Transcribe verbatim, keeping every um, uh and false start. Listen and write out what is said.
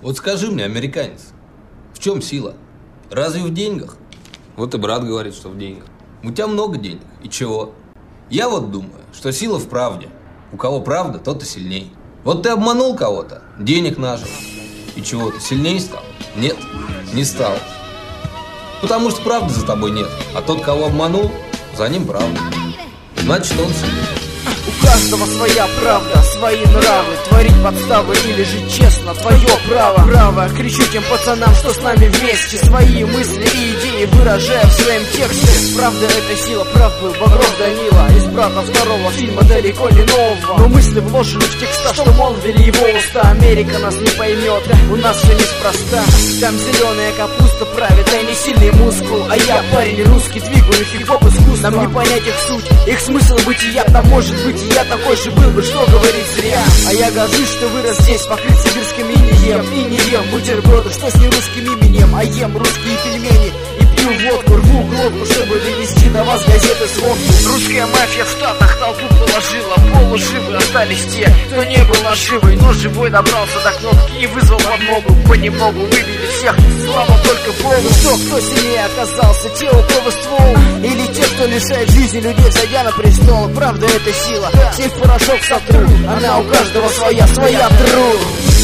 Вот скажи мне, американец, в чем сила? Разве в деньгах? Вот и брат говорит, что в деньгах. У тебя много денег, и чего? Я вот думаю, что сила в правде. У кого правда, тот и сильней. Вот ты обманул кого-то, денег нажил. И чего, ты сильнее стал? Нет, не стал. Потому что правды за тобой нет. А тот, кого обманул, за ним правда. Значит, он сильнее. У каждого своя правда, свои нравы. Творить подставы или жить честно, твое право. Право, кричу тем пацанам, что с нами вместе. Свои мысли и идеи выражая в своем тексте. Правда это сила, прав был Багров Данила. Из брата второго фильма далеко не нового. Но мысли вложены в текста, что молвили его уста. Америка нас не поймет, у нас все неспроста. Там зеленая капуста правит, а не сильный мускул. А я парень русский, двигаю хип-хоп искусство. Нам не понять их суть, их смысл бытия. Там может быть и я такой же был бы, что говорить зря. А я горжусь, что вырос здесь, покрыт сибирским инеем. И не ем бутерброды, что с нерусским именем. А ем русские пельмени и пью водку. Рву глотку, чтобы донести до вас газеты сводки. Русская мафия в Штатах толпу положила. Полуживы остались те, кто не был наживой. Но живой добрался до кнопки и вызвал подмогу. Понемногу выбили всех, слава только Богу. Что, кто сильнее оказался, те, у кого ствол? Или те, кто лишает жизни людей, зайдя на престол? Правда это сила, всех в порошок сотру. Она у каждого своя, своя тру.